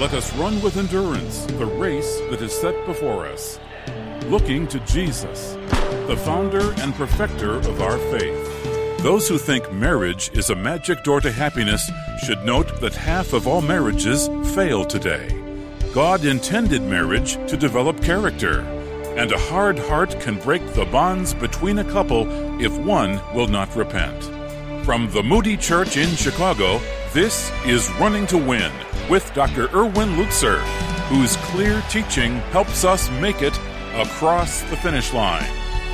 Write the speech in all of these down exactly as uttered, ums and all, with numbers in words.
Let us run with endurance the race that is set before us, looking to Jesus, the founder and perfecter of our faith. Those who think marriage is a magic door to happiness should note that half of all marriages fail today. God intended marriage to develop character, and a hard heart can break the bonds between a couple if one will not repent. From the Moody Church in Chicago, this is Running to Win with Doctor Erwin Lutzer, whose clear teaching helps us make it across the finish line.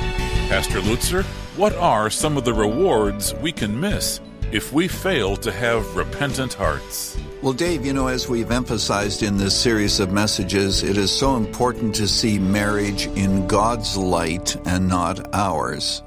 Pastor Lutzer, what are some of the rewards we can miss if we fail to have repentant hearts? Well, Dave, you know, as we've emphasized in this series of messages, it is so important to see marriage in God's light and not ours.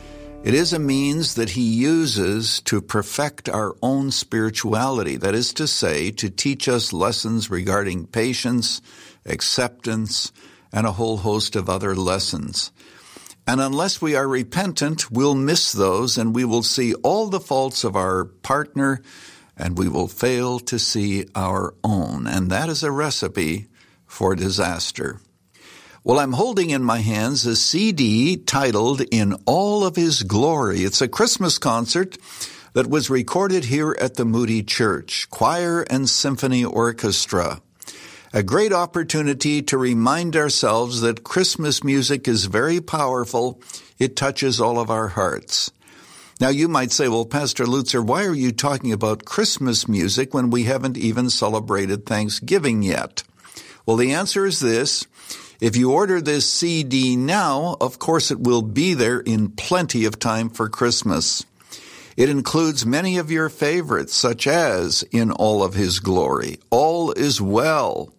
It is a means that He uses to perfect our own spirituality, that is to say, to teach us lessons regarding patience, acceptance, and a whole host of other lessons. And unless we are repentant, we'll miss those, and we will see all the faults of our partner, and we will fail to see our own. And that is a recipe for disaster. Well, I'm holding in my hands a C D titled In All of His Glory. It's a Christmas concert that was recorded here at the Moody Church, choir and symphony orchestra. A great opportunity to remind ourselves that Christmas music is very powerful. It touches all of our hearts. Now, you might say, well, Pastor Lutzer, why are you talking about Christmas music when we haven't even celebrated Thanksgiving yet? Well, the answer is this. If you order this C D now, of course it will be there in plenty of time for Christmas. It includes many of your favorites, such as In All of His Glory, All Is Well,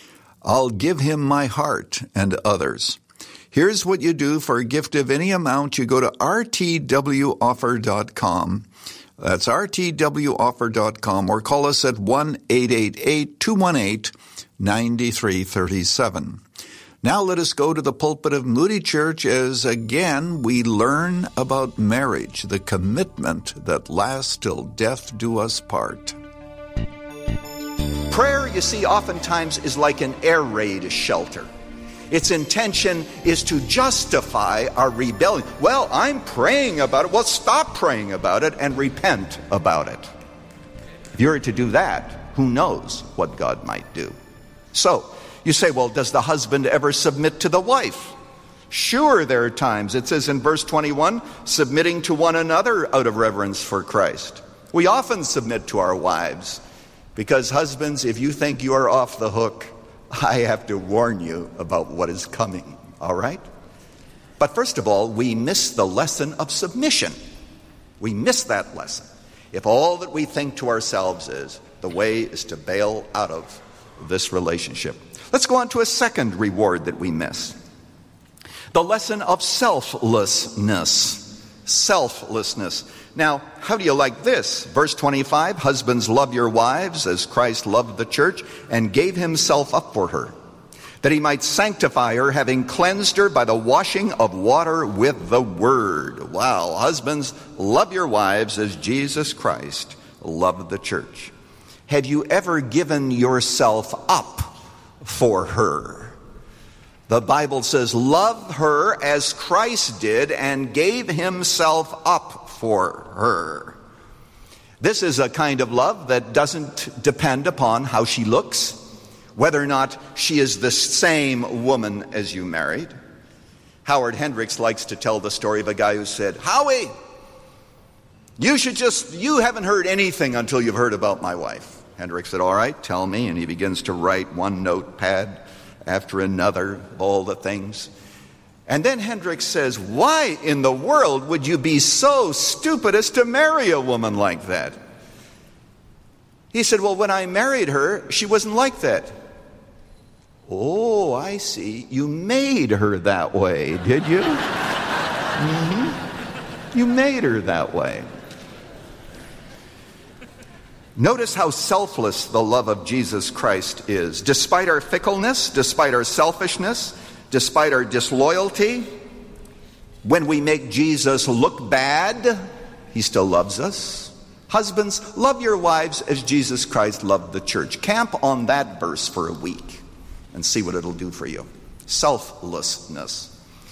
I'll Give Him My Heart, and others. Here's what you do for a gift of any amount. You go to r t w offer dot com. That's r t w offer dot com, or call us at one eight eight eight, two one eight, nine three three seven. Now let us go to the pulpit of Moody Church as, again, we learn about marriage, the commitment that lasts till death do us part. Prayer, you see, oftentimes is like an air raid shelter. Its intention is to justify our rebellion. Well, I'm praying about it. Well, stop praying about it and repent about it. If you're to do that, who knows what God might do? So, you say, well, does the husband ever submit to the wife? Sure, there are times. It says in verse twenty-one, submitting to one another out of reverence for Christ. We often submit to our wives because, husbands, if you think you are off the hook, I have to warn you about what is coming, all right? But first of all, we miss the lesson of submission. We miss that lesson. If all that we think to ourselves is, the way is to bail out of this relationship. Let's go on to a second reward that we miss. The lesson of selflessness. Selflessness. Now, how do you like this? Verse twenty-five, husbands, love your wives as Christ loved the church and gave himself up for her, that he might sanctify her, having cleansed her by the washing of water with the word. Wow, husbands, love your wives as Jesus Christ loved the church. Have you ever given yourself up for her? The Bible says, love her as Christ did and gave himself up for her. This is a kind of love that doesn't depend upon how she looks, whether or not she is the same woman as you married. Howard Hendricks likes to tell the story of a guy who said, Howie, you should just, you haven't heard anything until you've heard about my wife. Hendricks said, all right, tell me. And he begins to write one notepad after another, all the things. And then Hendricks says, why in the world would you be so stupid as to marry a woman like that? He said, well, when I married her, she wasn't like that. Oh, I see. You made her that way, did you? Mm-hmm. You made her that way. Notice how selfless the love of Jesus Christ is. Despite our fickleness, despite our selfishness, despite our disloyalty, when we make Jesus look bad, he still loves us. Husbands, love your wives as Jesus Christ loved the church. Camp on that verse for a week and see what it'll do for you. Selflessness.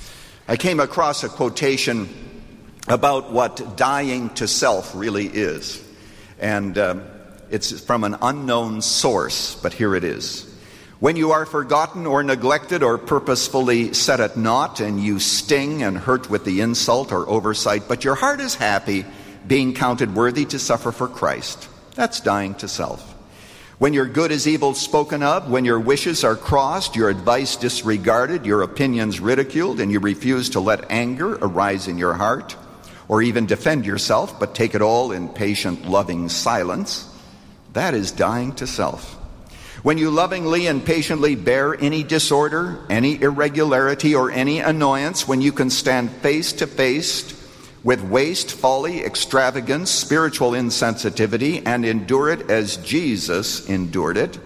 I came across a quotation about what dying to self really is. And um, it's from an unknown source, but here it is. When you are forgotten or neglected or purposefully set at naught, and you sting and hurt with the insult or oversight, but your heart is happy, being counted worthy to suffer for Christ. That's dying to self. When your good is evil spoken of, when your wishes are crossed, your advice disregarded, your opinions ridiculed, and you refuse to let anger arise in your heart, or even defend yourself, but take it all in patient, loving silence, that is dying to self. When you lovingly and patiently bear any disorder, any irregularity, or any annoyance, when you can stand face to face with waste, folly, extravagance, spiritual insensitivity, and endure it as Jesus endured it,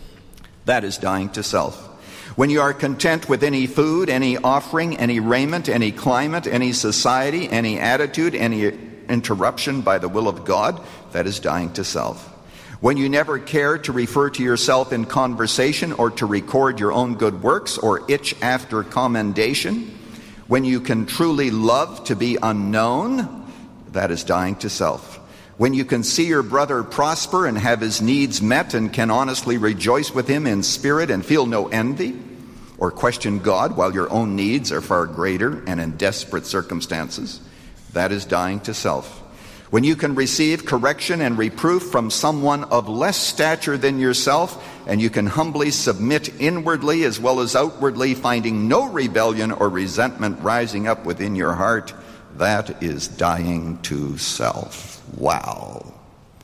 that is dying to self. When you are content with any food, any offering, any raiment, any climate, any society, any attitude, any interruption by the will of God, that is dying to self. When you never care to refer to yourself in conversation or to record your own good works or itch after commendation, when you can truly love to be unknown, that is dying to self. When you can see your brother prosper and have his needs met and can honestly rejoice with him in spirit and feel no envy or question God while your own needs are far greater and in desperate circumstances, that is dying to self. When you can receive correction and reproof from someone of less stature than yourself, and you can humbly submit inwardly as well as outwardly, finding no rebellion or resentment rising up within your heart, that is dying to self. Wow.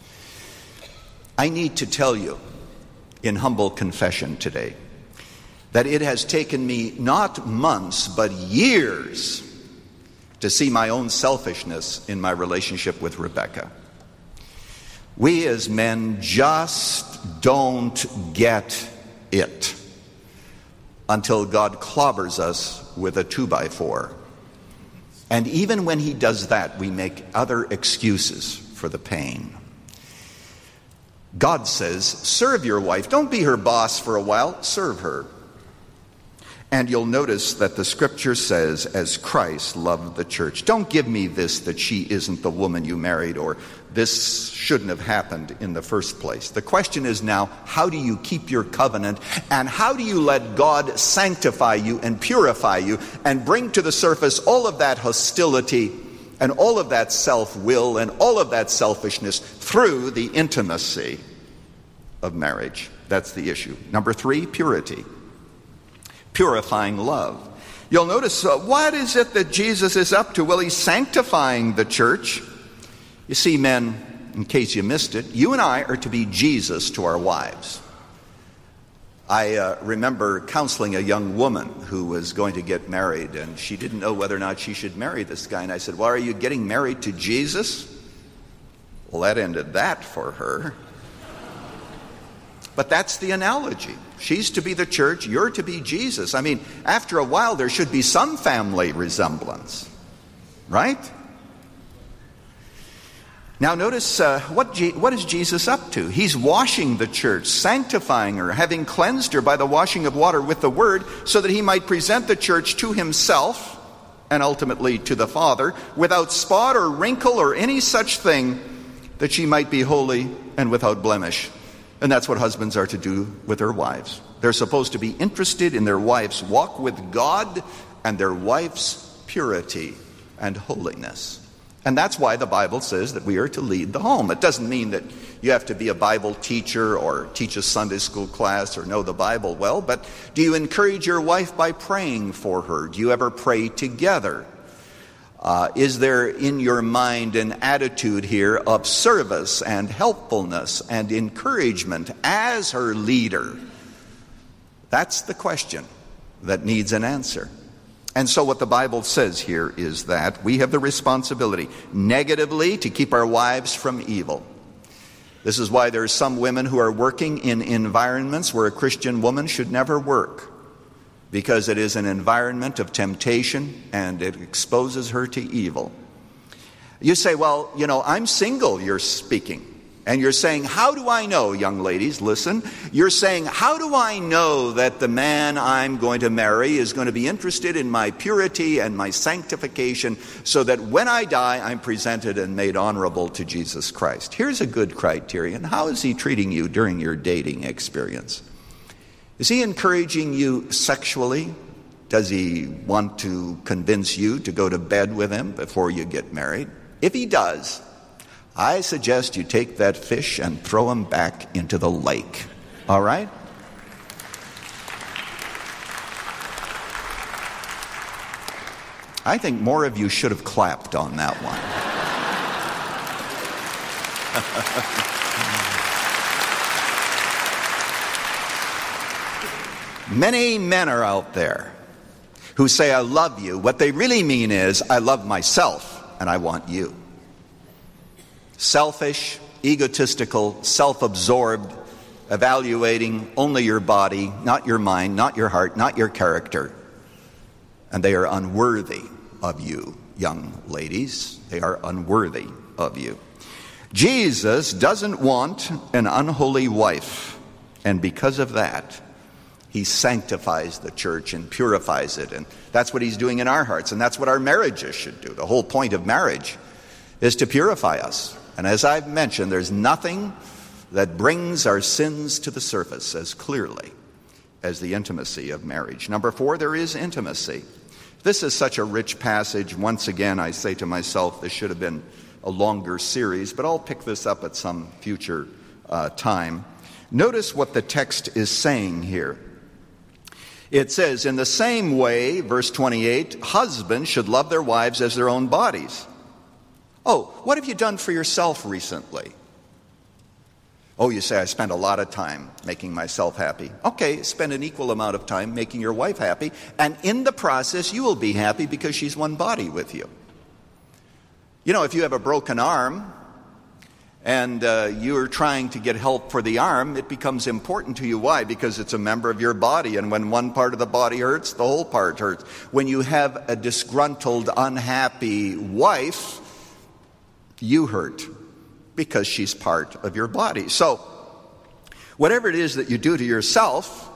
I need to tell you, in humble confession today, that it has taken me not months, but years to see my own selfishness in my relationship with Rebecca. We as men just don't get it until God clobbers us with a two by four. And even when he does that, we make other excuses for the pain. God says, serve your wife. Don't be her boss for a while. Serve her. And you'll notice that the scripture says, as Christ loved the church. Don't give me this that she isn't the woman you married, or this shouldn't have happened in the first place. The question is now, how do you keep your covenant, and how do you let God sanctify you and purify you and bring to the surface all of that hostility and all of that self-will and all of that selfishness through the intimacy of marriage? That's the issue. Number three, purity. Purifying love. You'll notice, uh, what is it that Jesus is up to? Well, he's sanctifying the church. You see, men, in case you missed it, you and I are to be Jesus to our wives. I uh, remember counseling a young woman who was going to get married, and she didn't know whether or not she should marry this guy. And I said, well, are you getting married to Jesus? Well, that ended that for her. But that's the analogy. She's to be the church, you're to be Jesus. I mean, after a while, there should be some family resemblance, right? Now notice, uh, what, G- what is Jesus up to? He's washing the church, sanctifying her, having cleansed her by the washing of water with the word, so that he might present the church to himself, and ultimately to the Father, without spot or wrinkle or any such thing, that she might be holy and without blemish. And that's what husbands are to do with their wives. They're supposed to be interested in their wife's walk with God and their wife's purity and holiness. And that's why the Bible says that we are to lead the home. It doesn't mean that you have to be a Bible teacher or teach a Sunday school class or know the Bible well, but do you encourage your wife by praying for her? Do you ever pray together? Uh, is there in your mind an attitude here of service and helpfulness and encouragement as her leader? That's the question that needs an answer. And so what the Bible says here is that we have the responsibility, negatively, to keep our wives from evil. This is why there are some women who are working in environments where a Christian woman should never work, because it is an environment of temptation and it exposes her to evil. You say, well, you know, I'm single, you're speaking. And you're saying, how do I know, young ladies, listen, you're saying, how do I know that the man I'm going to marry is going to be interested in my purity and my sanctification so that when I die, I'm presented and made honorable to Jesus Christ? Here's a good criterion. How is he treating you during your dating experience? Is he encouraging you sexually? Does he want to convince you to go to bed with him before you get married? If he does, I suggest you take that fish and throw him back into the lake. All right? I think more of you should have clapped on that one. Many men are out there who say, I love you. What they really mean is, I love myself and I want you. Selfish, egotistical, self-absorbed, evaluating only your body, not your mind, not your heart, not your character. And they are unworthy of you, young ladies. They are unworthy of you. Jesus doesn't want an unholy wife. And because of that, he sanctifies the church and purifies it. And that's what he's doing in our hearts. And that's what our marriages should do. The whole point of marriage is to purify us. And as I've mentioned, there's nothing that brings our sins to the surface as clearly as the intimacy of marriage. Number four, there is intimacy. This is such a rich passage. Once again, I say to myself, this should have been a longer series, but I'll pick this up at some future uh, time. Notice what the text is saying here. It says, in the same way, verse twenty-eight, husbands should love their wives as their own bodies. Oh, what have you done for yourself recently? Oh, you say, I spent a lot of time making myself happy. Okay, spend an equal amount of time making your wife happy, and in the process, you will be happy because she's one body with you. You know, if you have a broken arm, and uh, you're trying to get help for the arm, it becomes important to you. Why? Because it's a member of your body, and when one part of the body hurts, the whole part hurts. When you have a disgruntled, unhappy wife, you hurt because she's part of your body. So, whatever it is that you do to yourself,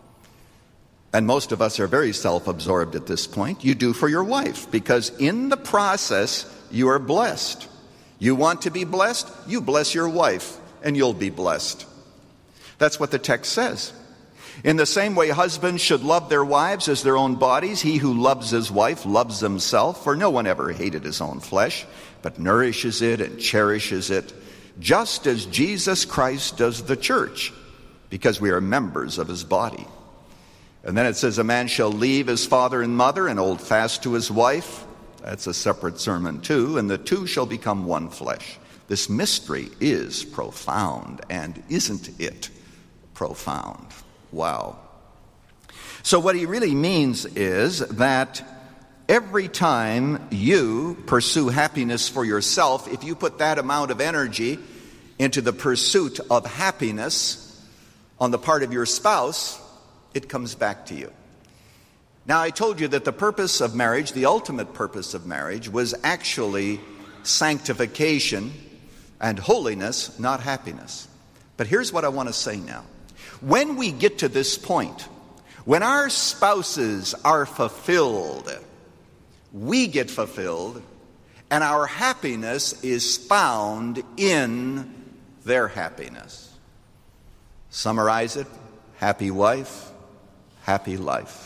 and most of us are very self-absorbed at this point, you do for your wife, because in the process, you are blessed. You want to be blessed? You bless your wife, and you'll be blessed. That's what the text says. In the same way, husbands should love their wives as their own bodies. He who loves his wife loves himself, for no one ever hated his own flesh, but nourishes it and cherishes it, just as Jesus Christ does the church, because we are members of his body. And then it says, a man shall leave his father and mother and hold fast to his wife. That's a separate sermon too. And the two shall become one flesh. This mystery is profound, and isn't it profound? Wow. So what he really means is that every time you pursue happiness for yourself, if you put that amount of energy into the pursuit of happiness on the part of your spouse, it comes back to you. Now, I told you that the purpose of marriage, the ultimate purpose of marriage, was actually sanctification and holiness, not happiness. But here's what I want to say now. When we get to this point, when our spouses are fulfilled, we get fulfilled, and our happiness is found in their happiness. Summarize it: happy wife, happy life.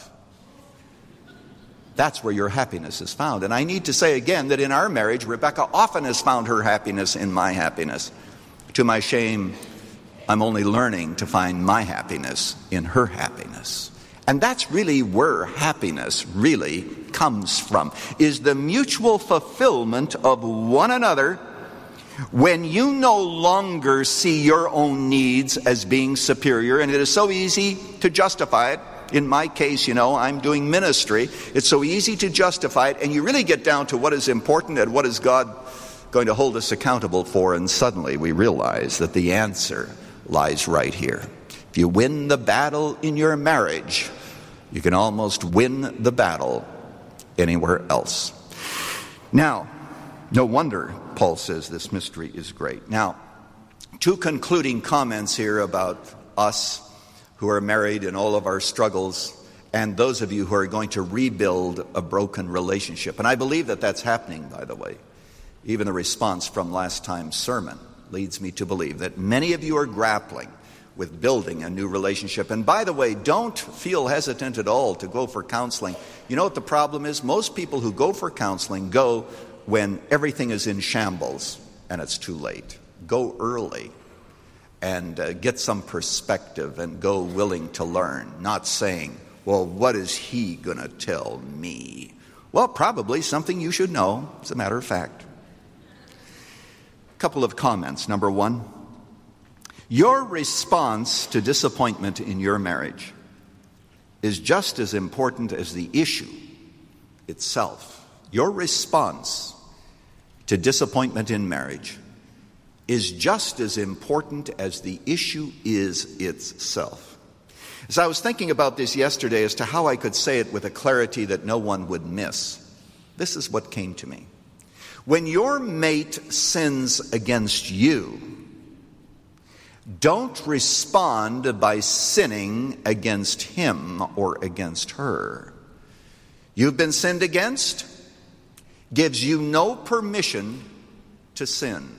That's where your happiness is found. And I need to say again that in our marriage, Rebecca often has found her happiness in my happiness. To my shame, I'm only learning to find my happiness in her happiness. And that's really where happiness really comes from, is the mutual fulfillment of one another when you no longer see your own needs as being superior. And it is so easy to justify it. In my case, you know, I'm doing ministry. It's so easy to justify it, and you really get down to what is important and what is God going to hold us accountable for, and suddenly we realize that the answer lies right here. If you win the battle in your marriage, you can almost win the battle anywhere else. Now, No wonder Paul says this mystery is great. Now, two concluding comments here about us who are married and all of our struggles, and those of you who are going to rebuild a broken relationship. And I believe that that's happening, by the way. Even the response from last time's sermon leads me to believe that many of you are grappling with building a new relationship. And by the way, don't feel hesitant at all to go for counseling. You know what the problem is? Most people who go for counseling go when everything is in shambles and it's too late. Go early and uh, get some perspective and go willing to learn, not saying, well, what is he going to tell me? Well, probably something you should know, as a matter of fact. A couple of comments. Number one, your response to disappointment in your marriage is just as important as the issue itself. Your response to disappointment in marriage is just as important as the issue is itself. As I was thinking about this yesterday as to how I could say it with a clarity that no one would miss, this is what came to me. When your mate sins against you, don't respond by sinning against him or against her. You've been sinned against, gives you no permission to sin.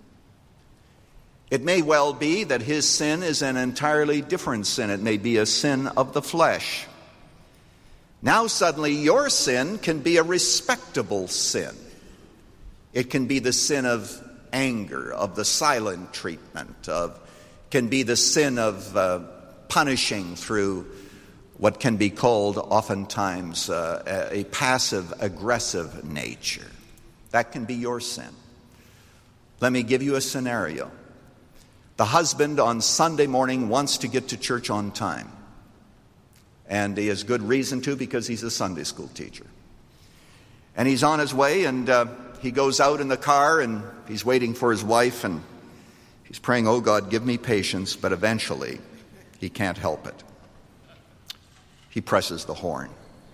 It may well be that his sin is an entirely different sin. It may be a sin of the flesh. Now suddenly your sin can be a respectable sin. It can be the sin of anger, of the silent treatment, of can be the sin of uh, punishing through what can be called oftentimes uh, a passive-aggressive nature. That can be your sin. Let me give you a scenario. The husband on Sunday morning wants to get to church on time. And he has good reason to, because he's a Sunday school teacher. And he's on his way, and uh, he goes out in the car, and he's waiting for his wife, and he's praying, oh God, give me patience, but eventually he can't help it. He presses the horn.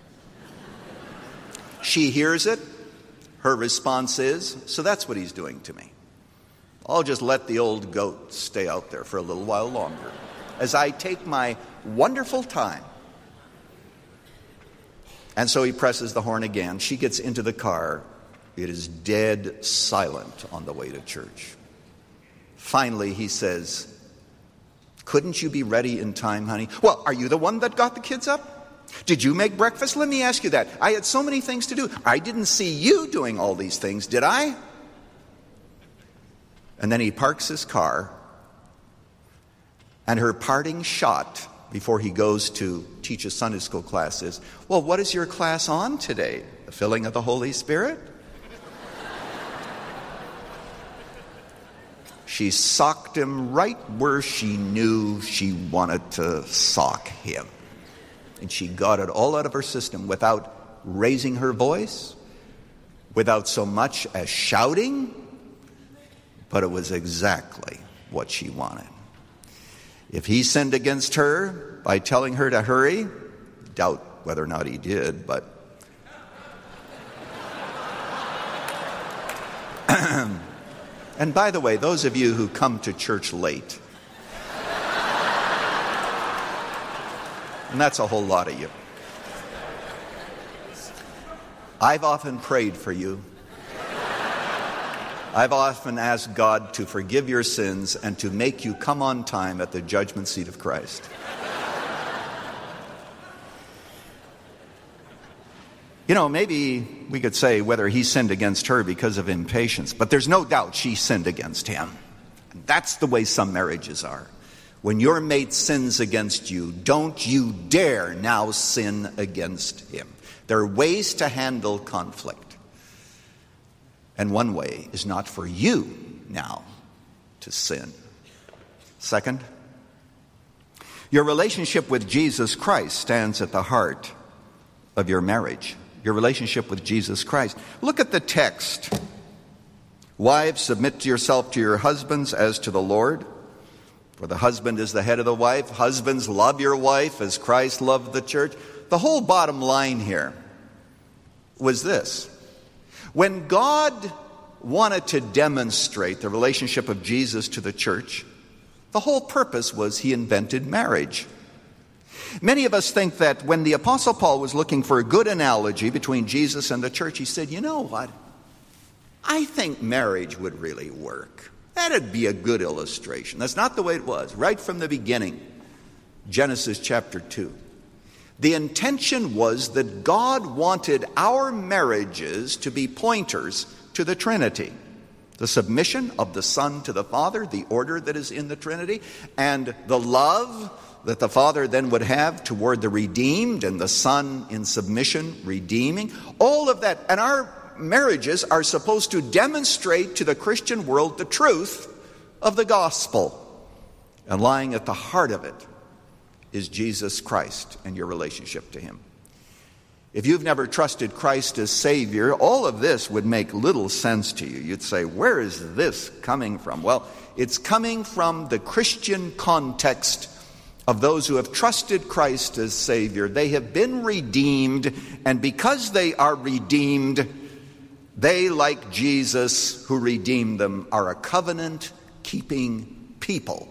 She hears it. Her response is, so that's what he's doing to me. I'll just let the old goat stay out there for a little while longer as I take my wonderful time. And so he presses the horn again. She gets into the car. It is dead silent on the way to church. Finally, he says, couldn't you be ready in time, honey? Well, are you the one that got the kids up? Did you make breakfast? Let me ask you that. I had so many things to do. I didn't see you doing all these things, did I? And then he parks his car, and her parting shot before he goes to teach a Sunday school class is, well, what is your class on today? The filling of the Holy Spirit? She socked him right where she knew she wanted to sock him. And she got it all out of her system without raising her voice, without so much as shouting, but it was exactly what she wanted. If he sinned against her by telling her to hurry, doubt whether or not he did, but and by the way, those of you who come to church late, and that's a whole lot of you, I've often prayed for you. I've often asked God to forgive your sins and to make you come on time at the judgment seat of Christ. You know, maybe we could say whether he sinned against her because of impatience, but there's no doubt she sinned against him. And that's the way some marriages are. When your mate sins against you, don't you dare now sin against him. There are ways to handle conflict. And one way is not for you now to sin. Second, your relationship with Jesus Christ stands at the heart of your marriage. Your relationship with Jesus Christ. Look at the text. Wives, submit to yourself to your husbands as to the Lord. For the husband is the head of the wife. Husbands, love your wife as Christ loved the church. The whole bottom line here was this. When God wanted to demonstrate the relationship of Jesus to the church, the whole purpose was he invented marriage. Many of us think that when the Apostle Paul was looking for a good analogy between Jesus and the church, he said, you know what? I think marriage would really work. That'd be a good illustration. That's not the way it was. Right from the beginning, Genesis chapter two. The intention was that God wanted our marriages to be pointers to the Trinity. The submission of the Son to the Father, the order that is in the Trinity, and the love that the Father then would have toward the redeemed, and the Son in submission, redeeming. All of that. And our marriages are supposed to demonstrate to the Christian world the truth of the gospel. And lying at the heart of it is Jesus Christ and your relationship to him. If you've never trusted Christ as Savior, all of this would make little sense to you. You'd say, where is this coming from? Well, it's coming from the Christian context of those who have trusted Christ as Savior. They have been redeemed, and because they are redeemed, they, like Jesus who redeemed them, are a covenant-keeping people.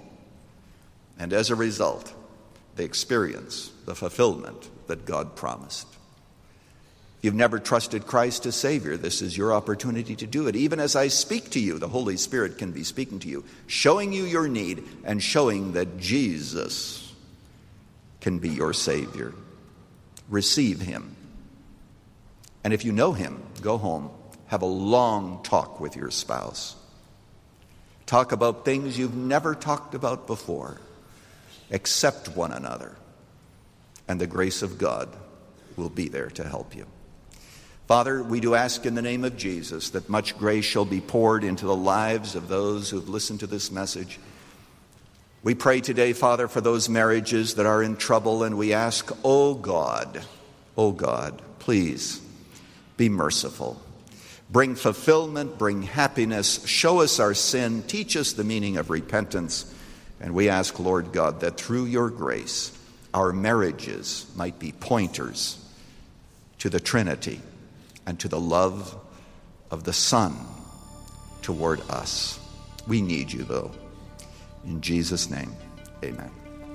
And as a result, they experience the fulfillment that God promised. If you've never trusted Christ as Savior, this is your opportunity to do it. Even as I speak to you, the Holy Spirit can be speaking to you, showing you your need and showing that Jesus can be your Savior. Receive him. And if you know him, go home. Have a long talk with your spouse. Talk about things you've never talked about before. Accept one another. And the grace of God will be there to help you. Father, we do ask in the name of Jesus that much grace shall be poured into the lives of those who have listened to this message. We pray today, Father, for those marriages that are in trouble, and we ask, oh God, oh God, please be merciful. Bring fulfillment, bring happiness, show us our sin, teach us the meaning of repentance, and we ask, Lord God, that through your grace, our marriages might be pointers to the Trinity and to the love of the Son toward us. We need you, though. In Jesus' name, amen.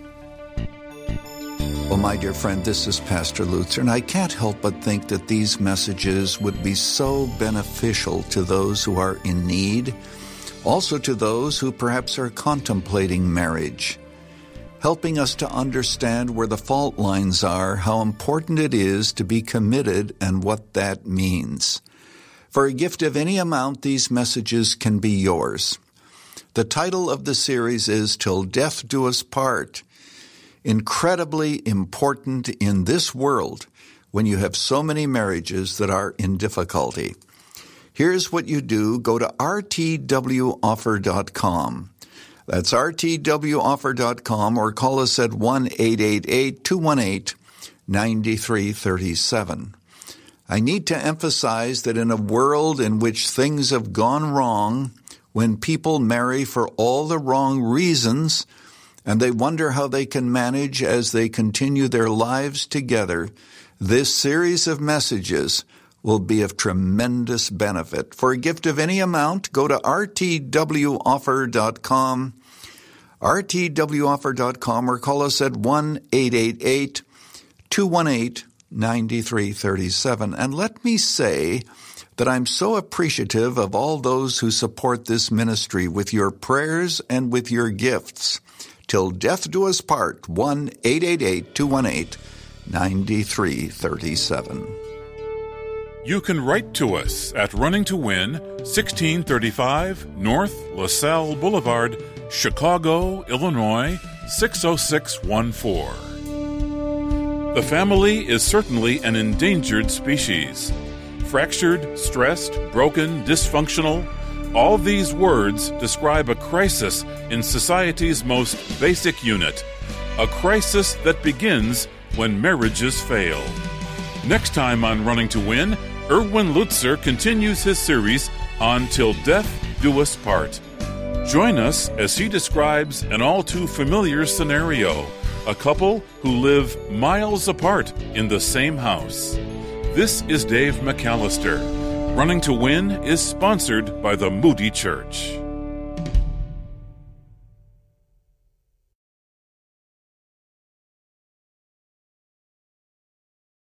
Well, my dear friend, this is Pastor Lutzer, and I can't help but think that these messages would be so beneficial to those who are in need, also to those who perhaps are contemplating marriage, helping us to understand where the fault lines are, how important it is to be committed, and what that means. For a gift of any amount, these messages can be yours. The title of the series is Till Death Do Us Part. Incredibly important in this world when you have so many marriages that are in difficulty. Here's what you do. Go to r t w offer dot com. That's r t w offer dot com, or call us at one eight eight eight, two one eight, nine three three seven. I need to emphasize that in a world in which things have gone wrong, when people marry for all the wrong reasons, and they wonder how they can manage as they continue their lives together, this series of messages will be of tremendous benefit. For a gift of any amount, go to r t w offer dot com, r t w offer dot com, or call us at one eight eight eight, two one eight, nine three three seven. And let me say that I'm so appreciative of all those who support this ministry with your prayers and with your gifts. Till death do us part, one eight eight eight, two one eight, nine three three seven. You can write to us at Running to Win, sixteen thirty-five North LaSalle Boulevard, Chicago, Illinois, six oh six one four. The family is certainly an endangered species. Fractured, stressed, broken, dysfunctional. All these words describe a crisis in society's most basic unit, a crisis that begins when marriages fail. Next time on Running to Win, Erwin Lutzer continues his series on Till Death Do Us Part. Join us as he describes an all-too-familiar scenario, a couple who live miles apart in the same house. This is Dave McAllister. Running to Win is sponsored by the Moody Church.